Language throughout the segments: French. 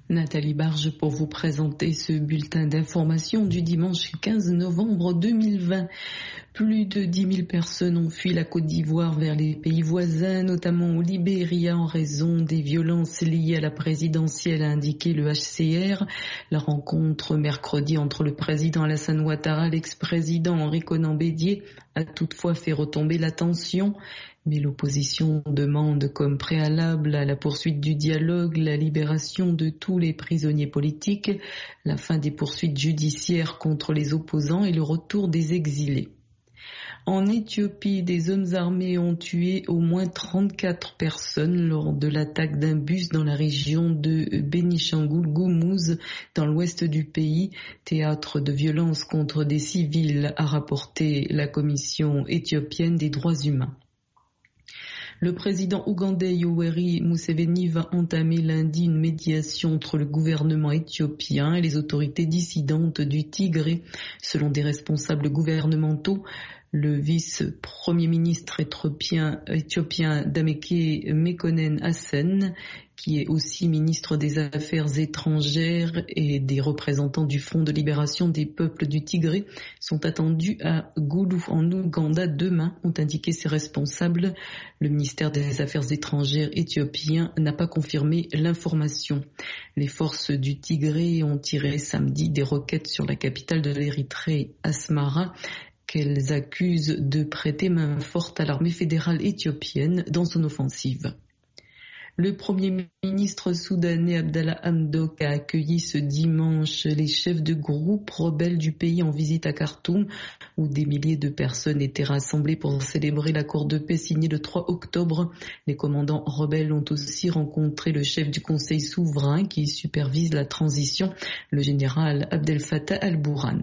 Nathalie Barge pour vous présenter ce bulletin d'information du dimanche 15 novembre 2020. Plus de 10 000 personnes ont fui la Côte d'Ivoire vers les pays voisins, notamment au Libéria, en raison des violences liées à la présidentielle, a indiqué le HCR. La rencontre mercredi entre le président Alassane Ouattara et l'ex-président Henri Konan Bédié a toutefois fait retomber la tension. Mais l'opposition demande comme préalable à la poursuite du dialogue la libération de tous les prisonniers politiques, la fin des poursuites judiciaires contre les opposants et le retour des exilés. En Éthiopie, des hommes armés ont tué au moins 34 personnes lors de l'attaque d'un bus dans la région de Bénichangul-Gumuz, dans l'ouest du pays, théâtre de violences contre des civils, a rapporté la Commission éthiopienne des droits humains. Le président ougandais Yoweri Museveni va entamer lundi une médiation entre le gouvernement éthiopien et les autorités dissidentes du Tigré. Selon des responsables gouvernementaux, le vice-premier ministre éthiopien Dameke Mekonnen Hassen, qui est aussi ministre des Affaires étrangères, et des représentants du Front de libération des peuples du Tigré sont attendus à Gulu en Ouganda demain, ont indiqué ces responsables. Le ministère des Affaires étrangères éthiopien n'a pas confirmé l'information. Les forces du Tigré ont tiré samedi des roquettes sur la capitale de l'Érythrée, Asmara, qu'elles accusent de prêter main forte à l'armée fédérale éthiopienne dans son offensive. Le Premier ministre soudanais Abdallah Hamdok a accueilli ce dimanche les chefs de groupes rebelles du pays en visite à Khartoum, où des milliers de personnes étaient rassemblées pour célébrer l'accord de paix signé le 3 octobre. Les commandants rebelles ont aussi rencontré le chef du Conseil souverain qui supervise la transition, le général Abdel Fattah al-Burhan.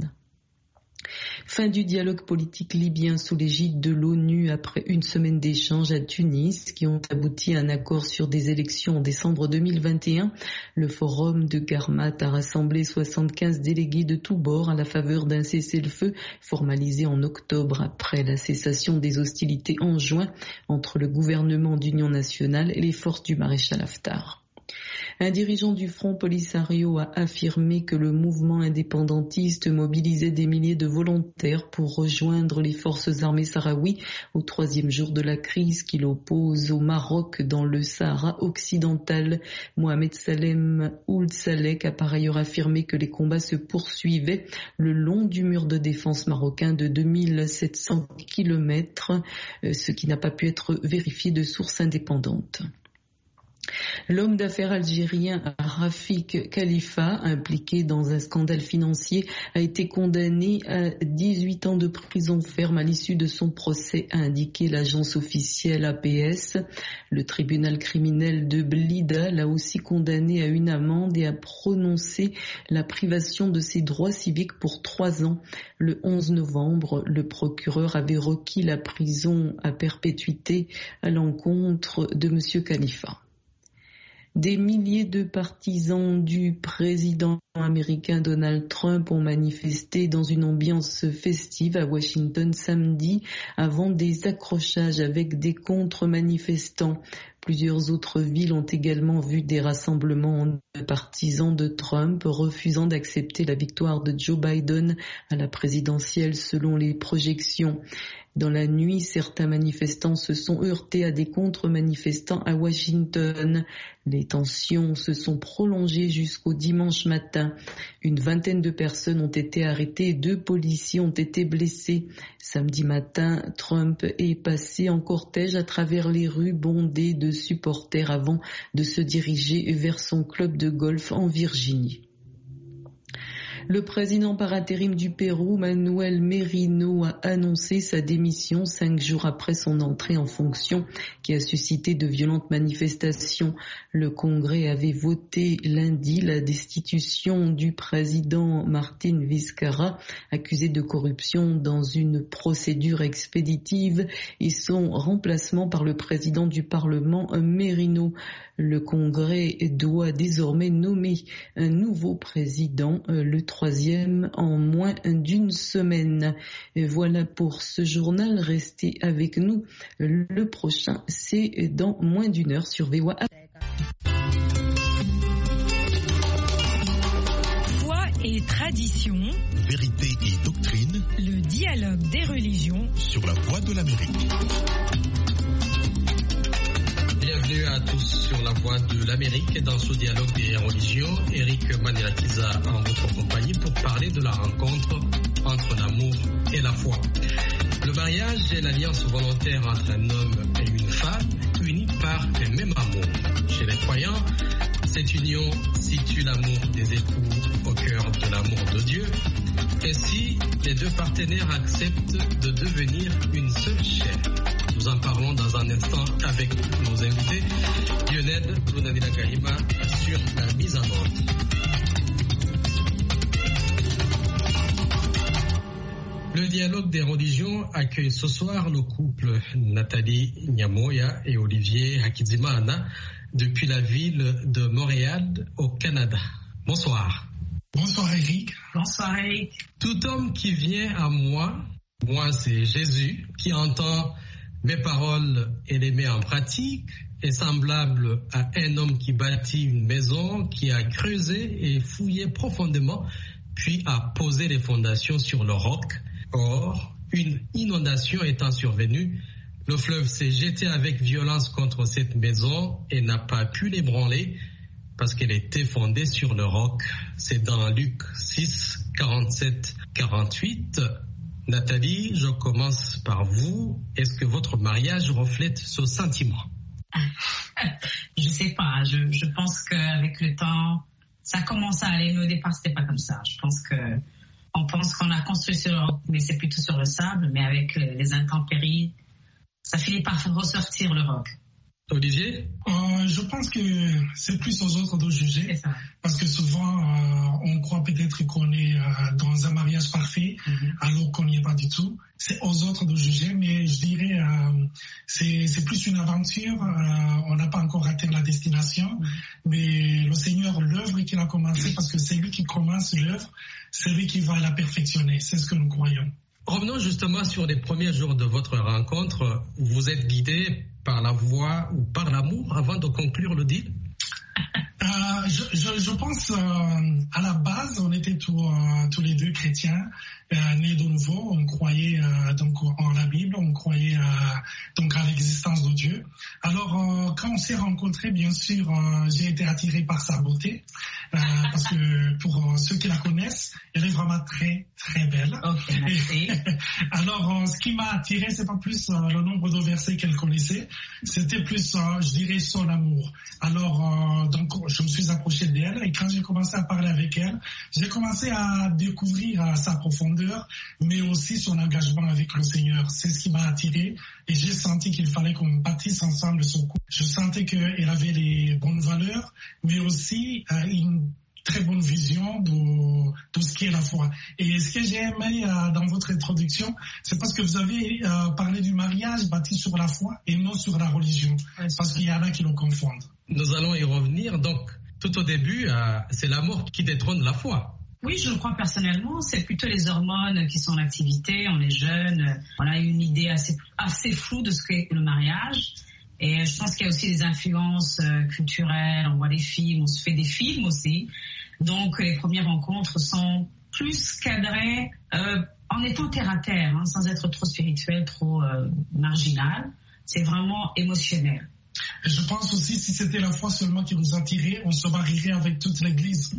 Fin du dialogue politique libyen sous l'égide de l'ONU après une semaine d'échanges à Tunis qui ont abouti à un accord sur des élections en décembre 2021. Le forum de Garmat a rassemblé 75 délégués de tous bords à la faveur d'un cessez-le-feu formalisé en octobre après la cessation des hostilités en juin entre le gouvernement d'union nationale et les forces du maréchal Haftar. Un dirigeant du Front Polisario a affirmé que le mouvement indépendantiste mobilisait des milliers de volontaires pour rejoindre les forces armées sahraouies au 3e jour de la crise qui l'oppose au Maroc dans le Sahara occidental. Mohamed Salem Ould Salek a par ailleurs affirmé que les combats se poursuivaient le long du mur de défense marocain de 2700 km, ce qui n'a pas pu être vérifié de sources indépendantes. L'homme d'affaires algérien Rafik Khalifa, impliqué dans un scandale financier, a été condamné à 18 ans de prison ferme à l'issue de son procès, a indiqué l'agence officielle APS. Le tribunal criminel de Blida l'a aussi condamné à une amende et a prononcé la privation de ses droits civiques pour 3 ans. Le 11 novembre, le procureur avait requis la prison à perpétuité à l'encontre de M. Khalifa. Des milliers de partisans du président américain Donald Trump ont manifesté dans une ambiance festive à Washington samedi avant des accrochages avec des contre-manifestants. Plusieurs autres villes ont également vu des rassemblements de partisans de Trump refusant d'accepter la victoire de Joe Biden à la présidentielle selon les projections. Dans la nuit, certains manifestants se sont heurtés à des contre-manifestants à Washington. Les tensions se sont prolongées jusqu'au dimanche matin. Une vingtaine de personnes ont été arrêtées et 2 policiers ont été blessés. Samedi matin, Trump est passé en cortège à travers les rues bondées de supporters avant de se diriger vers son club de golf en Virginie. Le président par intérim du Pérou, Manuel Merino, a annoncé sa démission 5 jours après son entrée en fonction qui a suscité de violentes manifestations. Le Congrès avait voté lundi la destitution du président Martín Vizcarra, accusé de corruption dans une procédure expéditive, et son remplacement par le président du Parlement, Merino. Le Congrès doit désormais nommer un nouveau président, le 3e en moins d'une semaine. Et voilà pour ce journal, restez avec nous. Le prochain, c'est dans moins d'1 heure sur VOA. et tradition, vérité et doctrine, le dialogue des religions sur la Voix de l'Amérique. Bienvenue à tous sur la Voix de l'Amérique dans ce dialogue des religions. Eric Manilakiza en votre compagnie pour parler de la rencontre entre l'amour et la foi. Le mariage est l'alliance volontaire entre un homme et une femme unis par un même amour. Chez les croyants, cette union situe l'amour des époux au cœur de l'amour de Dieu. Ainsi, les deux partenaires acceptent de devenir une seule chair. Nous en parlons dans un instant avec nos invités. Lionel Lunadila Gahima sur la mise en ordre. Le dialogue des religions accueille ce soir le couple Nathalie Nyamoya et Olivier Hakizimana depuis la ville de Montréal au Canada. Bonsoir. Bonsoir Eric. Bonsoir Eric. Tout homme qui vient à moi c'est Jésus, qui entend mes paroles et les met en pratique, est semblable à un homme qui bâtit une maison, qui a creusé et fouillé profondément, puis a posé les fondations sur le roc. Or, une inondation étant survenue, le fleuve s'est jeté avec violence contre cette maison et n'a pas pu l'ébranler parce qu'elle était fondée sur le roc. C'est dans Luc 6, 47, 48. Nathalie, je commence par vous. Est-ce que votre mariage reflète ce sentiment? Je sais pas. Je pense qu'avec le temps, ça commence à aller. Mais au départ, c'était pas comme ça. Je pense que on pense qu'on a construit sur le roc, mais c'est plutôt sur le sable. Mais avec les intempéries, ça finit par ressortir le roc. Olivier? Je pense que c'est plus aux autres de juger, parce que souvent on croit peut-être qu'on est dans un mariage parfait, alors qu'on n'y est pas du tout. C'est aux autres de juger, mais je dirais c'est plus une aventure. On n'a pas encore atteint la destination, mais le Seigneur, l'œuvre qu'il a commencé, parce que c'est lui qui commence l'œuvre, c'est lui qui va la perfectionner. C'est ce que nous croyons. Revenons justement sur les premiers jours de votre rencontre. Vous êtes guidé par la voix ou par l'amour avant de conclure le deal? Je pense à la base, on était tous les deux chrétiens, nés de nouveau. On croyait donc en la Bible, on croyait donc à l'existence de Dieu. Alors quand on s'est rencontrés, bien sûr, j'ai été attiré par sa beauté, parce que pour ceux qui la connaissent, elle est vraiment très très belle. Okay, merci. Alors ce qui m'a attiré, c'est pas plus le nombre de versets qu'elle connaissait, c'était plus, je dirais, son amour. Alors donc je me suis approché d'elle et quand j'ai commencé à parler avec elle, j'ai commencé à découvrir sa profondeur, mais aussi son engagement avec le Seigneur. C'est ce qui m'a attiré et j'ai senti qu'il fallait qu'on bâtisse ensemble son couple. Je sentais qu'elle avait les bonnes valeurs, mais aussi une très bonne vision de ce qu'est la foi. Et ce que j'ai aimé dans votre introduction, c'est parce que vous avez parlé du mariage bâti sur la foi et non sur la religion, parce qu'il y en a qui le confondent. Nous allons y revenir. Donc, tout au début, c'est l'amour qui détrône la foi. Oui, je le crois personnellement. C'est plutôt les hormones qui sont en activité. On est jeune, on a une idée assez floue de ce qu'est le mariage. Et je pense qu'il y a aussi des influences culturelles. On voit des films, on se fait des films aussi. Donc, les premières rencontres sont plus cadrées en étant terre à terre, sans être trop spirituel, trop marginal. C'est vraiment émotionnel. Je pense aussi, si c'était la foi seulement qui nous attirait, on se marierait avec toute l'église.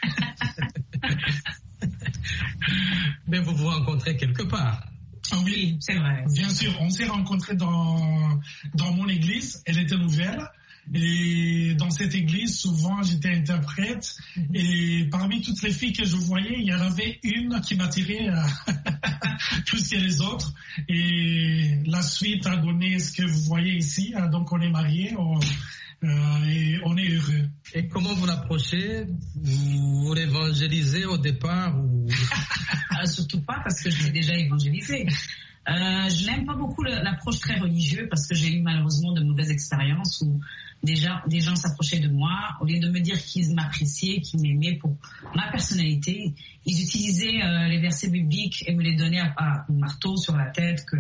Mais vous vous rencontrez quelque part. Oui, c'est vrai. Bien sûr, on s'est rencontrés dans mon église, elle était nouvelle. Et dans cette église, souvent, j'étais interprète. Et parmi toutes les filles que je voyais, il y en avait une qui m'attirait plus que les autres. Et la suite a donné ce que vous voyez ici. Donc, on est mariés et on est heureux. Et comment vous l'approchez? Vous l'évangélisez au départ ou... Surtout pas, parce que je l'ai déjà évangélisé. Je n'aime pas beaucoup l'approche très religieuse, parce que j'ai eu malheureusement de mauvaises expériences où des gens s'approchaient de moi, au lieu de me dire qu'ils m'appréciaient, qu'ils m'aimaient pour ma personnalité, ils utilisaient les versets bibliques et me les donnaient à marteau sur la tête, que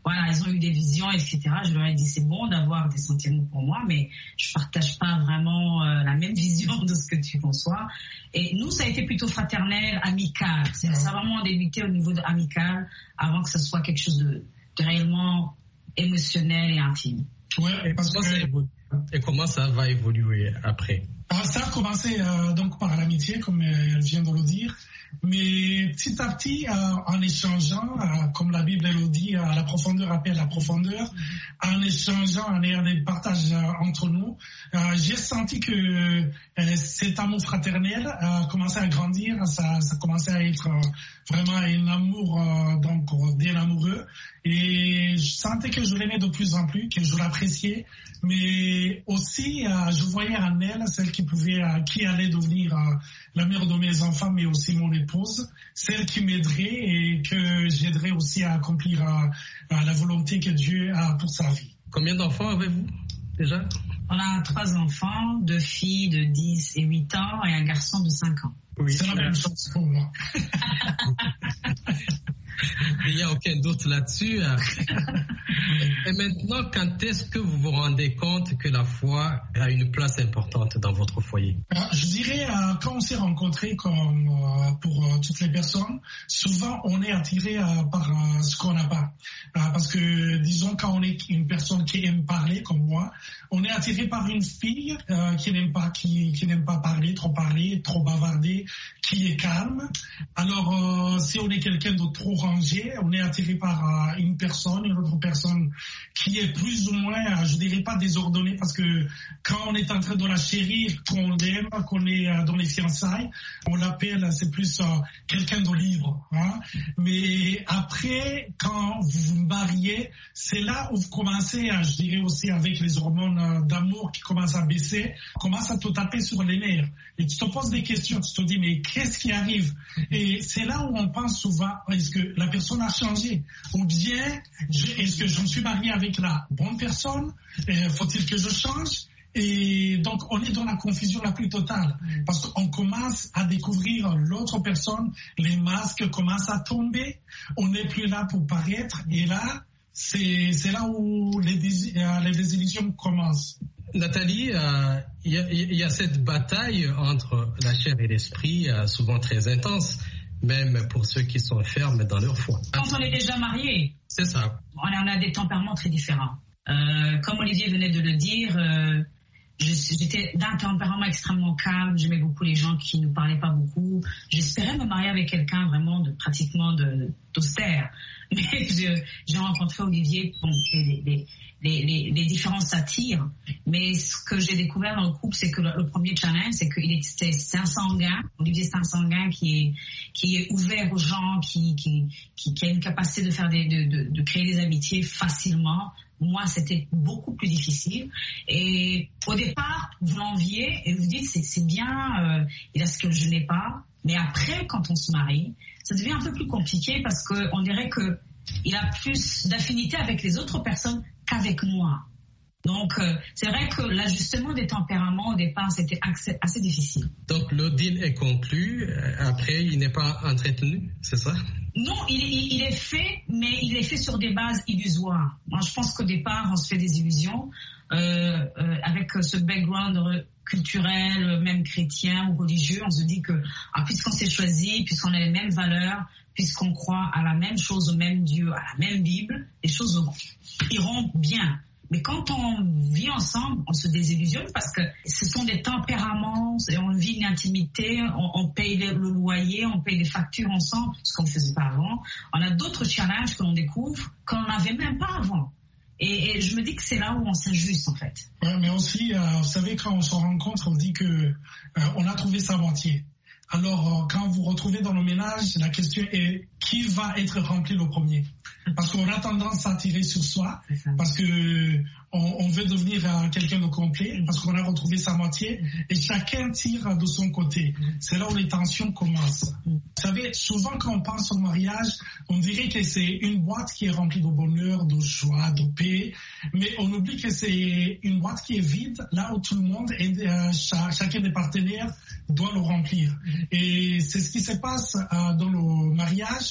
voilà, ils ont eu des visions, etc. Je leur ai dit, c'est bon d'avoir des sentiments pour moi, mais je partage pas vraiment la même vision de ce que tu conçois. Et nous, ça a été plutôt fraternel, amical. Ça a vraiment débuté au niveau de amical avant que ce soit quelque chose de réellement émotionnel et intime. Ouais, parce que... Et comment ça va évoluer après? Ça a commencé donc par l'amitié, comme elle vient de le dire, mais petit à petit, en échangeant, comme la Bible le dit, la profondeur appelle la profondeur, en échangeant, en ayant des partages entre nous, j'ai senti que cet amour fraternel commençait à grandir, ça commençait à être vraiment un amour donc d'un amoureux, et je sentais que je l'aimais de plus en plus, que je l'appréciais, mais aussi je voyais en elle celle qui allait devenir la mère de mes enfants, mais aussi mon épouse, celle qui m'aiderait et que j'aiderais aussi à accomplir la volonté que Dieu a pour sa vie. Combien d'enfants avez-vous déjà? On a 3 enfants, 2 filles de 10 et 8 ans et un garçon de 5 ans. Oui, c'est la même chose pour moi. Il n'y a aucun doute là-dessus. Et maintenant, quand est-ce que vous vous rendez compte que la foi a une place importante dans votre foyer? Je dirais, quand on s'est rencontrés, comme pour toutes les personnes, souvent on est attiré par ce qu'on n'a pas. Parce que, disons, quand on est une personne qui aime parler, comme moi, on est attiré par une fille qui n'aime pas parler, trop bavarder, qui est calme. Alors, si on est quelqu'un de trop rangé, on est attiré par une autre personne qui est plus ou moins, je dirais pas désordonnée, parce que quand on est en train de la chérir, qu'on l'aime, qu'on est dans les fiançailles, on l'appelle, c'est plus quelqu'un de libre. Hein? Mais après, quand vous vous mariez, c'est là où vous commencez, je dirais aussi avec les hormones d'amour qui commencent à baisser, commencent à te taper sur les nerfs. Et tu te poses des questions, tu te dis, mais qu'est-ce qui arrive? Et c'est là où on pense souvent, est-ce que la personne a changé? Ou bien, est-ce que je me suis marié avec la bonne personne? Faut-il que je change? Et donc, on est dans la confusion la plus totale. Parce qu'on commence à découvrir l'autre personne, les masques commencent à tomber, on n'est plus là pour paraître, et là, c'est là où les désillusions commencent. Nathalie, il y a cette bataille entre la chair et l'esprit, souvent très intense, même pour ceux qui sont fermes dans leur foi. Quand on est déjà marié, c'est ça. On a des tempéraments très différents. Comme Olivier venait de le dire, j'étais d'un tempérament extrêmement calme, j'aimais beaucoup les gens qui ne parlaient pas beaucoup. J'espérais me marier avec quelqu'un vraiment pratiquement d'austère. Mais j'ai rencontré Olivier, bon, les différences s'attirent, mais ce que j'ai découvert dans le couple, c'est que le premier challenge, c'est c'est un sanguin. Olivier, c'est un sanguin qui est ouvert aux gens, qui a une capacité de créer des amitiés facilement. Moi, c'était beaucoup plus difficile. Et au départ, vous l'enviez et vous dites, c'est bien, il a ce que je n'ai pas. Mais après, quand on se marie, ça devient un peu plus compliqué parce qu'on dirait qu'il a plus d'affinité avec les autres personnes qu'avec moi. Donc, c'est vrai que l'ajustement des tempéraments au départ, c'était assez difficile. Donc, le deal est conclu. Après, il n'est pas entretenu, c'est ça? Non, il est fait, mais il est fait sur des bases illusoires. Moi, je pense qu'au départ, on se fait des illusions avec ce background culturel, même chrétien ou religieux. On se dit que puisqu'on s'est choisi, puisqu'on a les mêmes valeurs, puisqu'on croit à la même chose, au même Dieu, à la même Bible, les choses iront bien. Mais quand on vit ensemble, on se désillusionne parce que ce sont des tempéraments, on vit une intimité, on paye le loyer, on paye les factures ensemble, ce qu'on ne faisait pas avant. On a d'autres challenges que l'on découvre qu'on n'avait même pas avant. Et je me dis que c'est là où on s'ajuste en fait. Ouais, mais aussi, vous savez, quand on se rencontre, on dit que on a trouvé sa moitié. Alors, quand vous retrouvez dans le ménage, la question est qui va être rempli le premier? Parce qu'on a tendance à tirer sur soi, parce que on veut devenir quelqu'un de complet, parce qu'on a retrouvé sa moitié, et chacun tire de son côté. C'est là où les tensions commencent. Vous savez, souvent quand on pense au mariage, on dirait que c'est une boîte qui est remplie de bonheur, de joie, de paix, mais on oublie que c'est une boîte qui est vide, là où tout le monde, chacun des partenaires doit le remplir. Et c'est ce qui se passe dans le mariage,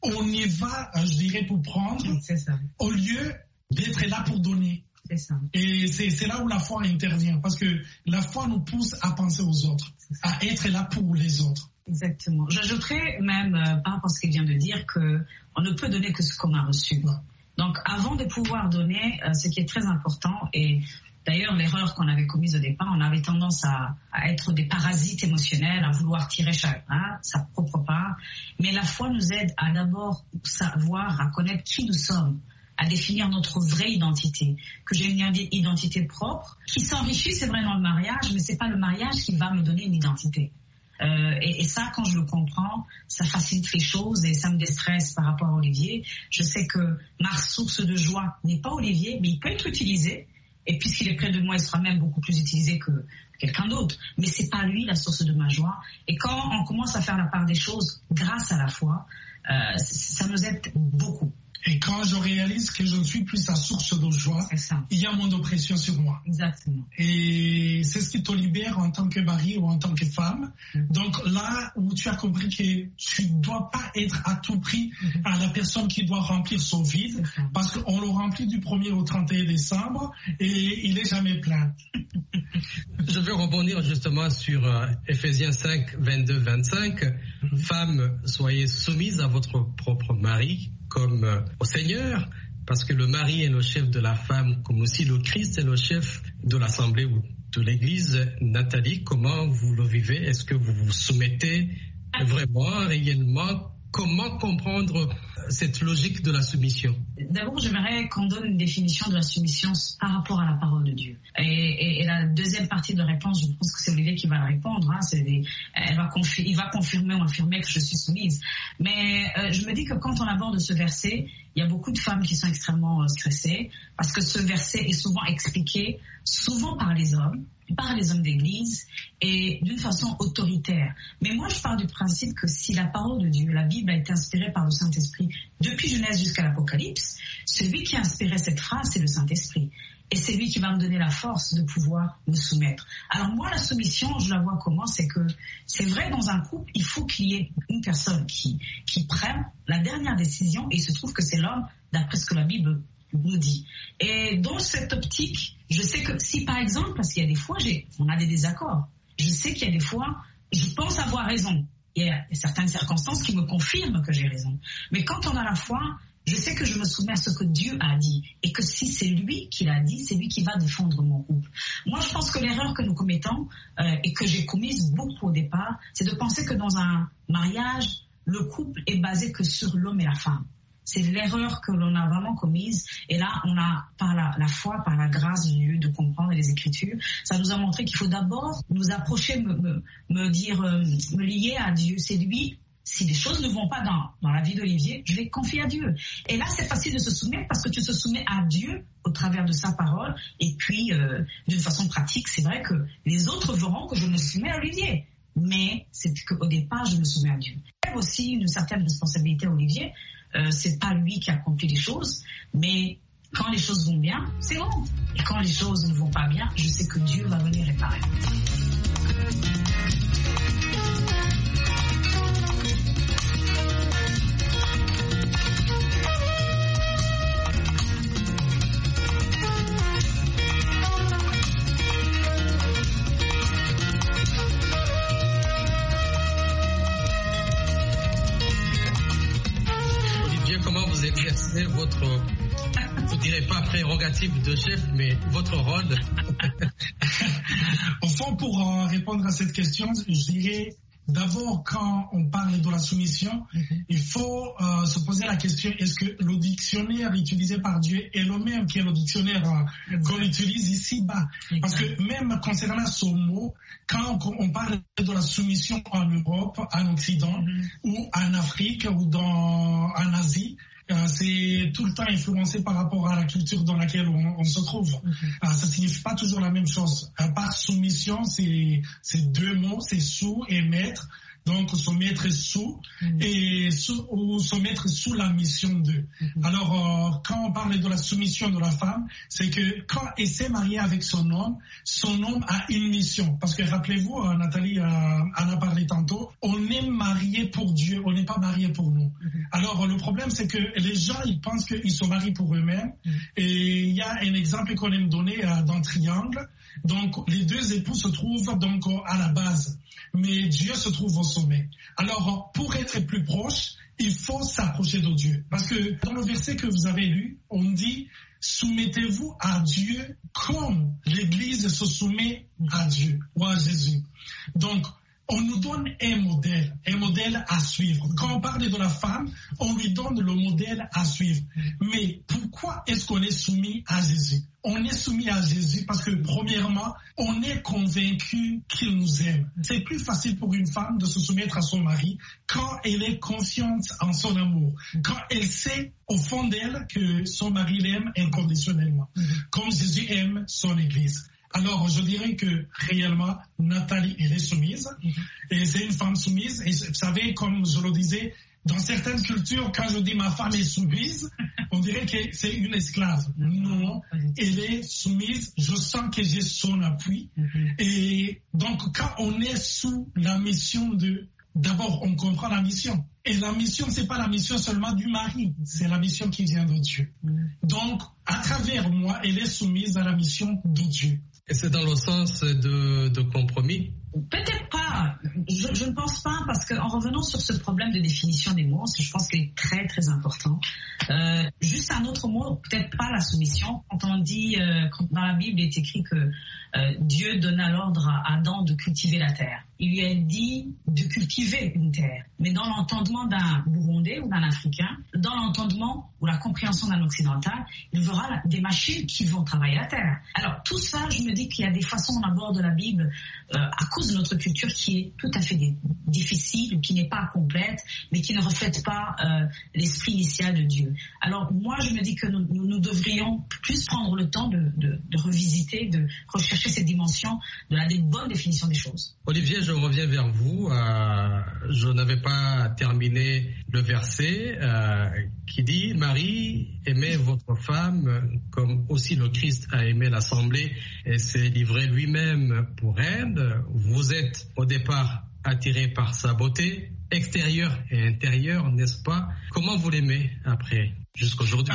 on y va, je dirais, pour prendre, au lieu d'être là pour donner. C'est ça. Et c'est là où la foi intervient, parce que la foi nous pousse à penser aux autres, à être là pour les autres. Exactement. J'ajouterais même, par rapport à ce qu'il vient de dire, qu'on ne peut donner que ce qu'on a reçu. Ouais. Donc, avant de pouvoir donner, ce qui est très important, et d'ailleurs, l'erreur qu'on avait commise au départ, on avait tendance à être des parasites émotionnels, à vouloir tirer chacun sa propre part. Mais la foi nous aide à d'abord savoir, à connaître qui nous sommes, à définir notre vraie identité, que j'ai une identité propre, qui s'enrichit, c'est vrai, dans le mariage, mais c'est pas le mariage qui va me donner une identité. Et ça, quand je le comprends, ça facilite les choses et ça me déstresse par rapport à Olivier. Je sais que ma source de joie n'est pas Olivier, mais il peut être utilisé. Et puisqu'il est près de moi, il sera même beaucoup plus utilisé que quelqu'un d'autre. Mais c'est pas lui la source de ma joie. Et quand on commence à faire la part des choses grâce à la foi, ça nous aide beaucoup. Et quand je réalise que je ne suis plus sa source de joie, il y a moins d'oppression sur moi. Exactement. Et c'est ce qui te libère en tant que mari ou en tant que femme. Donc là où tu as compris que tu ne dois pas être à tout prix à la personne qui doit remplir son vide, parce qu'on le remplit du 1er au 31 décembre et il n'est jamais plein. Je veux rebondir justement sur Ephésiens 5, 22-25. Femmes, soyez soumises à votre propre mari comme au Seigneur, parce que le mari est le chef de la femme, comme aussi le Christ est le chef de l'Assemblée ou de l'Église. Nathalie, comment vous le vivez? Est-ce que vous vous soumettez vraiment, réellement? Comment comprendre cette logique de la soumission? D'abord, j'aimerais qu'on donne une définition de la soumission par rapport à la parole de Dieu. Et la deuxième partie de la réponse, je pense que c'est Olivier qui va la répondre. Hein, il va confirmer ou affirmer que je suis soumise. Mais je me dis que quand on aborde ce verset, il y a beaucoup de femmes qui sont extrêmement stressées parce que ce verset est souvent expliqué, souvent par les hommes d'église et d'une façon autoritaire. Mais moi, je pars du principe que si la parole de Dieu, la Bible a été inspirée par le Saint-Esprit depuis Genèse jusqu'à l'Apocalypse, celui qui a inspiré cette phrase, c'est le Saint-Esprit. Et c'est lui qui va me donner la force de pouvoir me soumettre. Alors moi, la soumission, je la vois comment? C'est que c'est vrai, dans un couple, il faut qu'il y ait une personne qui prenne la dernière décision, et il se trouve que c'est l'homme, d'après ce que la Bible nous dit. Et dans cette optique, je sais que si par exemple, parce qu'il y a des fois, on a des désaccords, je sais qu'il y a des fois, je pense avoir raison. Il y a certaines circonstances qui me confirment que j'ai raison. Mais quand on a la foi, je sais que je me soumets à ce que Dieu a dit et que si c'est lui qui l'a dit, c'est lui qui va défendre mon couple. Moi, je pense que l'erreur que nous commettons et que j'ai commise beaucoup au départ, c'est de penser que dans un mariage, le couple est basé que sur l'homme et la femme. C'est l'erreur que l'on a vraiment commise. Et là, on a, par la foi, par la grâce de Dieu, de comprendre les Écritures, ça nous a montré qu'il faut d'abord nous approcher, me lier à Dieu. C'est lui. Si les choses ne vont pas dans la vie d'Olivier, je vais confier à Dieu. Et là, c'est facile de se soumettre parce que tu te soumets à Dieu au travers de sa parole. Et puis, d'une façon pratique, c'est vrai que les autres verront que je me soumets à Olivier. Mais c'est qu'au départ, je me soumets à Dieu. Il y a aussi une certaine responsabilité à Olivier. C'est pas lui qui accomplit les choses, mais quand les choses vont bien, c'est bon. Et quand les choses ne vont pas bien, je sais que Dieu va venir réparer. Votre, je ne dirais pas prérogative de chef, mais votre rôle. Au fond, pour répondre à cette question, je dirais d'abord, quand on parle de la soumission, il faut se poser la question, est-ce que le dictionnaire utilisé par Dieu est le même que le dictionnaire qu'on utilise ici-bas? Parce que même concernant ce mot, quand on parle de la soumission en Europe, en Occident, ou en Afrique, ou en Asie, c'est tout le temps influencé par rapport à la culture dans laquelle on se trouve. Ça signifie pas toujours la même chose. Par soumission, c'est deux mots, c'est sous et maître. donc se mettre sous ou se mettre sous la mission d'eux. Alors, quand on parle de la soumission de la femme, c'est que quand elle s'est mariée avec son homme a une mission. Parce que rappelez-vous, Nathalie en a parlé tantôt, on est marié pour Dieu, on n'est pas marié pour nous. Alors, le problème, c'est que les gens, ils pensent qu'ils se marient pour eux-mêmes. Et il y a un exemple qu'on aime donner dans Triangle. Donc, les deux époux se trouvent donc à la base, mais Dieu se trouve au sommet. Alors, pour être plus proche, il faut s'approcher de Dieu. Parce que dans le verset que vous avez lu, on dit « Soumettez-vous à Dieu comme l'Église se soumet à Dieu ou à Jésus ». Donc, on nous donne un modèle à suivre. Quand on parle de la femme, on lui donne le modèle à suivre. Mais pourquoi est-ce qu'on est soumis à Jésus? On est soumis à Jésus parce que, premièrement, on est convaincu qu'il nous aime. C'est plus facile pour une femme de se soumettre à son mari quand elle est confiante en son amour, quand elle sait au fond d'elle que son mari l'aime inconditionnellement, comme Jésus aime son Église. Alors, je dirais que réellement, Nathalie, elle est soumise. Et c'est une femme soumise. Et vous savez, comme je le disais, dans certaines cultures, quand je dis ma femme est soumise, on dirait que c'est une esclave. Non, elle est soumise. Je sens que j'ai son appui. Et donc, quand on est sous la mission d'abord, on comprend la mission. Et la mission, c'est pas la mission seulement du mari, c'est la mission qui vient de Dieu. Donc, à travers moi, elle est soumise à la mission de Dieu. Et c'est dans le sens de compromis? Peut-être pas. Je ne pense pas, parce qu'en revenant sur ce problème de définition des mots, je pense qu'il est très très important. Juste un autre mot, peut-être pas la soumission. Quand on dit, dans la Bible, il est écrit que Dieu donna l'ordre à Adam de cultiver la terre. Il lui a dit de cultiver une terre. Mais dans l'entendement d'un Burundais ou d'un Africain, dans l'entendement ou la compréhension d'un Occidental, il verra des machines qui vont travailler la terre. Alors tout ça, je me dis qu'il y a des façons on aborde la Bible à cause de notre culture qui est tout à fait difficile, qui n'est pas complète, mais qui ne reflète pas l'esprit initial de Dieu. Alors moi, je me dis que nous devrions plus prendre le temps de revisiter, de rechercher cette dimension de la bonne définition des choses. Olivier, je reviens vers vous. Je n'avais pas terminé le verset qui dit « Marie, aimez votre femme comme aussi le Christ a aimé l'Assemblée et s'est livré lui-même pour elle. Vous êtes au départ attiré par sa beauté extérieure et intérieure, n'est-ce pas? Comment vous l'aimez après, jusqu'aujourd'hui?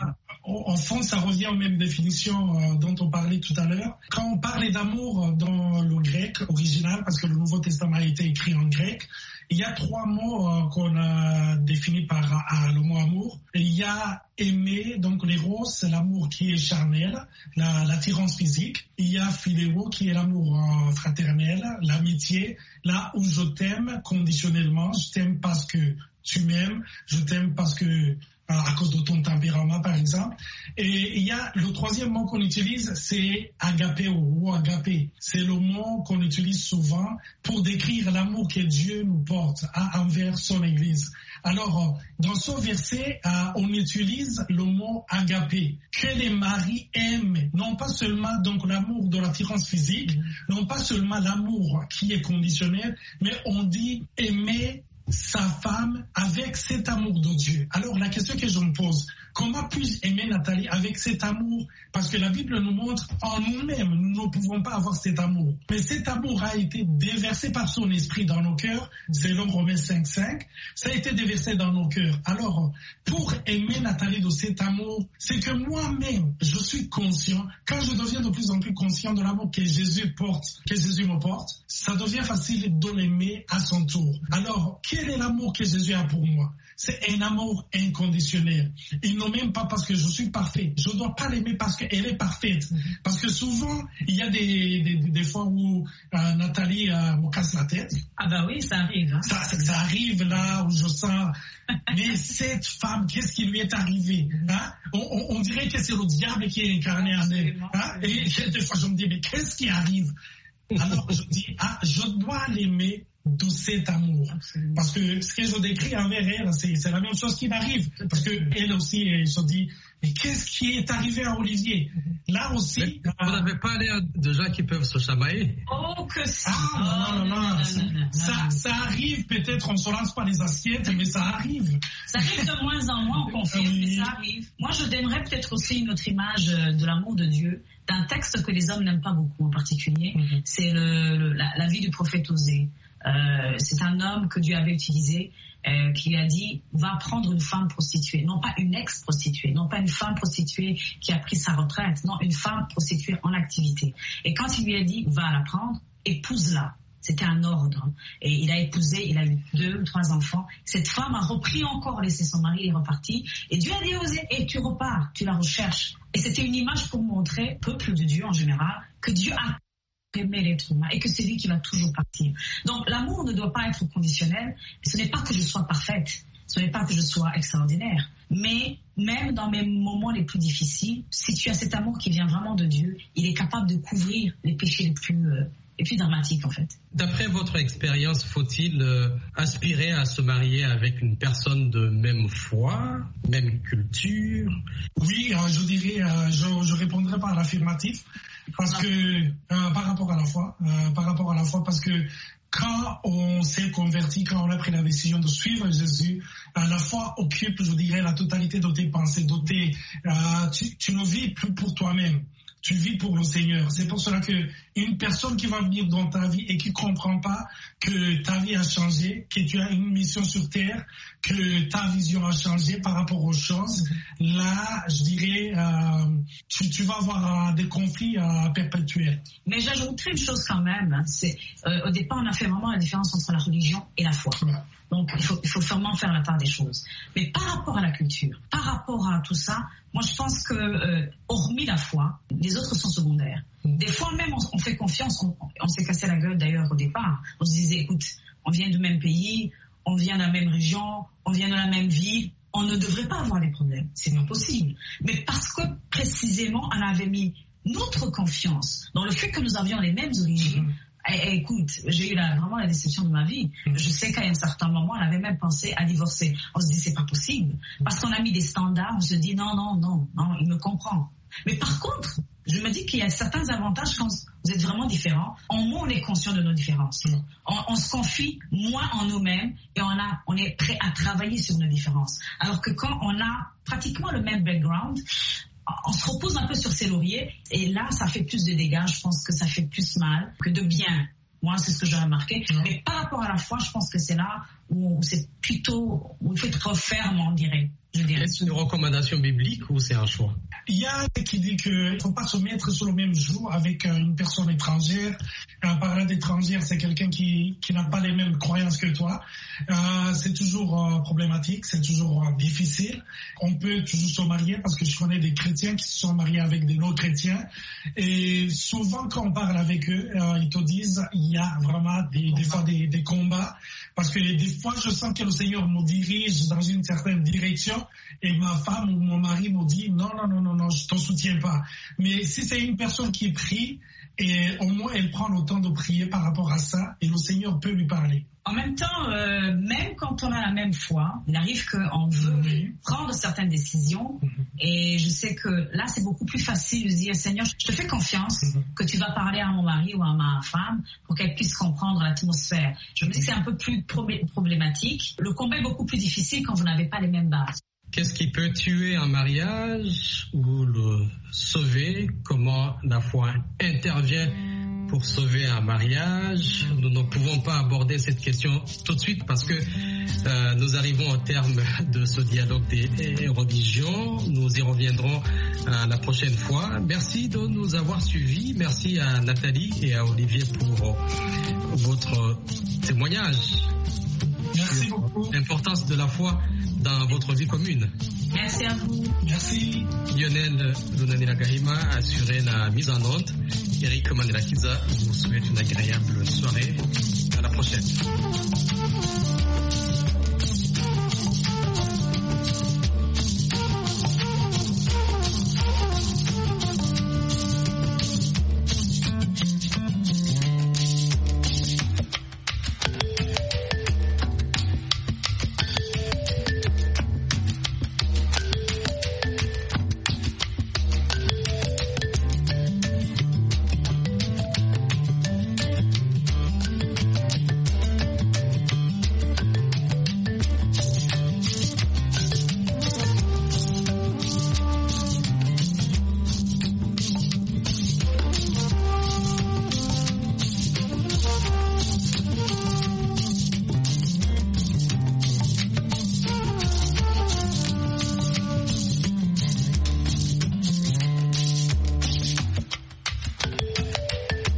En fond, ça revient aux mêmes définitions dont on parlait tout à l'heure. Quand on parlait d'amour dans le grec original, parce que le Nouveau Testament a été écrit en grec, il y a trois mots qu'on a définis par le mot amour. Il y a aimer, donc l'éros, c'est l'amour qui est charnel, l'attirance physique. Il y a philéo, qui est l'amour fraternel, l'amitié, là où je t'aime conditionnellement. Je t'aime parce que tu m'aimes, je t'aime parce que à cause de ton tempérament, par exemple. Et il y a le troisième mot qu'on utilise, c'est agapéo ou agapé. C'est le mot qu'on utilise souvent pour décrire l'amour que Dieu nous porte envers son Église. Alors, dans ce verset, on utilise le mot agapé, que les maris aiment, non pas seulement donc l'amour de l'attirance physique, non pas seulement l'amour qui est conditionnel, mais on dit aimer sa femme avec cet amour de Dieu. Alors la question que je me pose, comment puis-je aimer Nathalie avec cet amour? Parce que la Bible nous montre en nous-mêmes, nous ne pouvons pas avoir cet amour. Mais cet amour a été déversé par son esprit dans nos cœurs, selon Romains 5:5. Ça a été déversé dans nos cœurs. Alors, pour aimer Nathalie de cet amour, c'est que moi-même, je suis conscient, quand je deviens de plus en plus conscient de l'amour que Jésus me porte, ça devient facile de l'aimer à son tour. Alors, quel est l'amour que Jésus a pour moi? C'est un amour inconditionnel. Il ne m'aime pas parce que je suis parfait. Je ne dois pas l'aimer parce qu'elle est parfaite. Parce que souvent, il y a des fois où Nathalie me casse la tête. Ah bah oui, ça arrive. Hein. Ça arrive là où je sens, mais cette femme, qu'est-ce qui lui est arrivé? Hein? On dirait que c'est le diable qui est incarné en elle. Hein? Et des fois, je me dis, mais qu'est-ce qui arrive? Alors, je dis, je dois l'aimer de cet amour. Absolument. Parce que ce que je décris envers elle, c'est la même chose qui m'arrive. Parce qu'elle aussi, elle se dit, Mais qu'est-ce qui est arrivé à Olivier? Là aussi... Vous n'avez pas l'air de gens qui peuvent se chamailler. Oh, que ça! Ça arrive, peut-être, on ne se lance pas les assiettes, mais ça arrive. Ça arrive de moins en moins, on confirme, mais ça arrive. Moi, je donnerais peut-être aussi une autre image de l'amour de Dieu, d'un texte que les hommes n'aiment pas beaucoup en particulier. C'est la vie du prophète Osée. C'est un homme que Dieu avait utilisé, qui lui a dit, va prendre une femme prostituée, non pas une ex-prostituée, non pas une femme prostituée qui a pris sa retraite, non, une femme prostituée en activité. Et quand il lui a dit, va la prendre, épouse-la. C'était un ordre. Et il a épousé, il a eu 2 ou 3 enfants. Cette femme a repris encore, laissé son mari et est repartie. Et Dieu a dit aux et tu repars, tu la recherches. Et c'était une image pour montrer, peuple de Dieu en général, que Dieu a aimer l'être humain et que c'est lui qui va toujours partir. Donc l'amour ne doit pas être conditionnel. Ce n'est pas que je sois parfaite, ce n'est pas que je sois extraordinaire, mais même dans mes moments les plus difficiles, si tu as cet amour qui vient vraiment de Dieu, il est capable de couvrir les péchés les plus dramatiques en fait. D'après votre expérience, faut-il aspirer à se marier avec une personne de même foi, même culture? Oui, je dirais, je répondrai par l'affirmatif. Parce que par rapport à la foi, parce que quand on s'est converti, quand on a pris la décision de suivre Jésus, la foi occupe, je dirais, la totalité de tes pensées, tu ne vis plus pour toi-même. Tu vis pour le Seigneur. C'est pour cela que une personne qui va venir dans ta vie et qui comprend pas que ta vie a changé, que tu as une mission sur terre, que ta vision a changé par rapport aux choses, là, je dirais, tu vas avoir des conflits perpétuels. Mais j'ajouterais une chose quand même. C'est au départ, on a fait vraiment la différence entre la religion et la foi. Ouais. Donc, il faut vraiment faire la part des choses. Mais par rapport à la culture, par rapport à tout ça, moi, je pense que, hormis la foi, les autres sont secondaires. Des fois, même, on fait confiance. On s'est cassé la gueule, d'ailleurs, au départ. On se disait, écoute, on vient du même pays, on vient de la même région, on vient de la même ville. On ne devrait pas avoir des problèmes. C'est pas possible. Mais parce que, précisément, on avait mis notre confiance dans le fait que nous avions les mêmes origines. Écoute, j'ai eu vraiment la déception de ma vie. Je sais qu'à un certain moment, on avait même pensé à divorcer. On se dit, c'est pas possible. Parce qu'on a mis des standards, on se dit, non, il me comprend. Mais par contre, je me dis qu'il y a certains avantages quand vous êtes vraiment différents. En moins, on est conscient de nos différences. On se confie moins en nous-mêmes et on est prêt à travailler sur nos différences. Alors que quand on a pratiquement le même background, on se repose un peu sur ses lauriers et là, ça fait plus de dégâts. Je pense que ça fait plus mal que de bien. Moi, c'est ce que j'ai remarqué. Mais par rapport à la foi, je pense que c'est là où c'est plutôt, où il faut être ferme, on dirait. Est-ce une recommandation biblique ou c'est un choix? Il y a qui dit qu'il ne faut pas se mettre sur le même jour avec une personne étrangère. Parler d'étrangère, c'est quelqu'un qui n'a pas les mêmes croyances que toi. C'est toujours problématique, c'est toujours difficile. On peut toujours se marier parce que je connais des chrétiens qui se sont mariés avec des non-chrétiens. Et souvent, quand on parle avec eux, ils te disent il y a vraiment des fois des combats. Parce que des fois, je sens que le Seigneur me dirige dans une certaine direction et ma femme ou mon mari me dit non, je te soutiens pas. Mais si c'est une personne qui prie, et au moins elle prend le temps de prier par rapport à ça et le Seigneur peut lui parler. En même temps, même quand on a la même foi, il arrive qu'on veut prendre certaines décisions et je sais que là c'est beaucoup plus facile de dire Seigneur, je te fais confiance que tu vas parler à mon mari ou à ma femme pour qu'elle puisse comprendre l'atmosphère. Je me dis que c'est un peu plus problématique. Le combat est beaucoup plus difficile quand vous n'avez pas les mêmes bases. Qu'est-ce qui peut tuer un mariage ou le sauver? Comment la foi intervient pour sauver un mariage? Nous ne pouvons pas aborder cette question tout de suite parce que nous arrivons au terme de ce dialogue des religions. Nous y reviendrons la prochaine fois. Merci de nous avoir suivis. Merci à Nathalie et à Olivier pour votre témoignage. Merci beaucoup. L'importance de la foi dans votre vie commune. Merci à vous. Merci. Lionel Lunanila Gahima a assuré la mise en onde. Eric Mandela Kiza vous souhaite une agréable soirée. À la prochaine.